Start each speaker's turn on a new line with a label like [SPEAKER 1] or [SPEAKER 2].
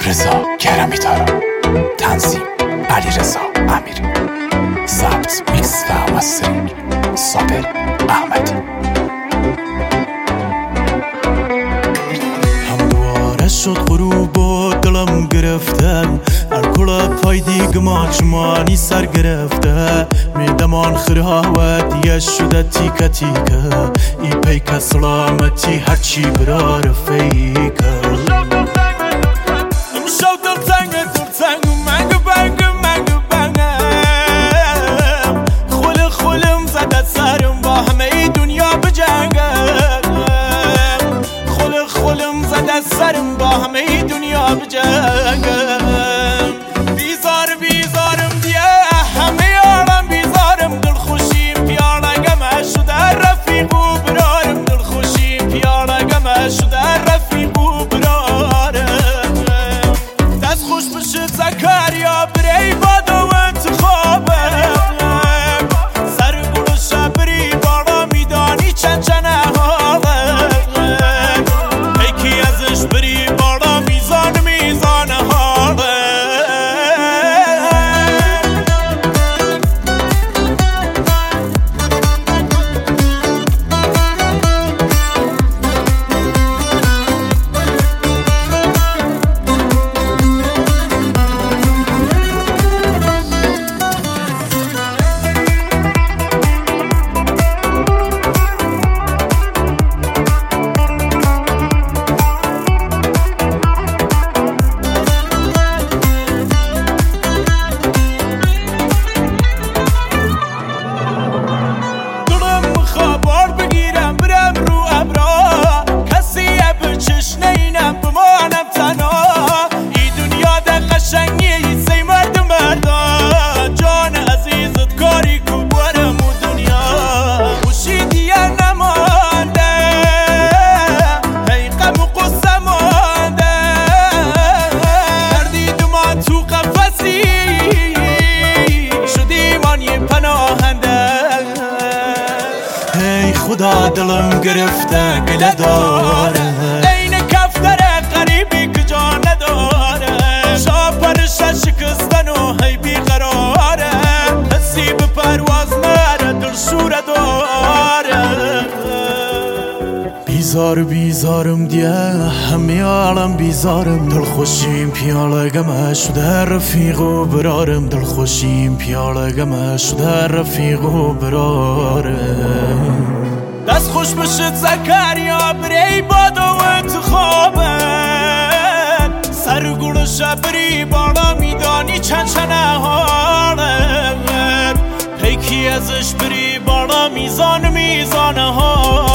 [SPEAKER 1] رضا کرمی تارا، تنظیم علیرضا امیری، ضبط میکس و مسترینگ صابر احمدی. همواره شد غروب و دلم گرفته، الکل پای دیگمان چمانی سر گرفته، میدمان خراوت یه شده تیکه تیکه، ای پیک سلامتی هرچی برا رفیکه.
[SPEAKER 2] سرم با همه دنیا بجنگم، بیزارم دیگه همه عالم بیزارم، دل خوشیم پیاله گمه شده رفیق و برارم، دل خوشیم پیاله گمه شده رفیق و برارم. دست خوش بشه زکریا بری باد و انتخابم، سر گل شبری بالا میدانی چند خدا دلم گرفته گله داره، این کفتر غریبی که جا نداره، شاپرش شکستن و هی بیقراره، حسی به پرواز نره دل شوره داره. بیزارم دیگه همه عالم بیزارم، دل خوشیم پیاله گمه شده رفیق و برارم، دل خوشیم پیاله گمه شده رفیق و برارم. دست خوش بشد زکریا بری باد و انتخابت، سر گل شبری بالا میدانی چند حالت، پیکی ازش بری بالا میزان ها.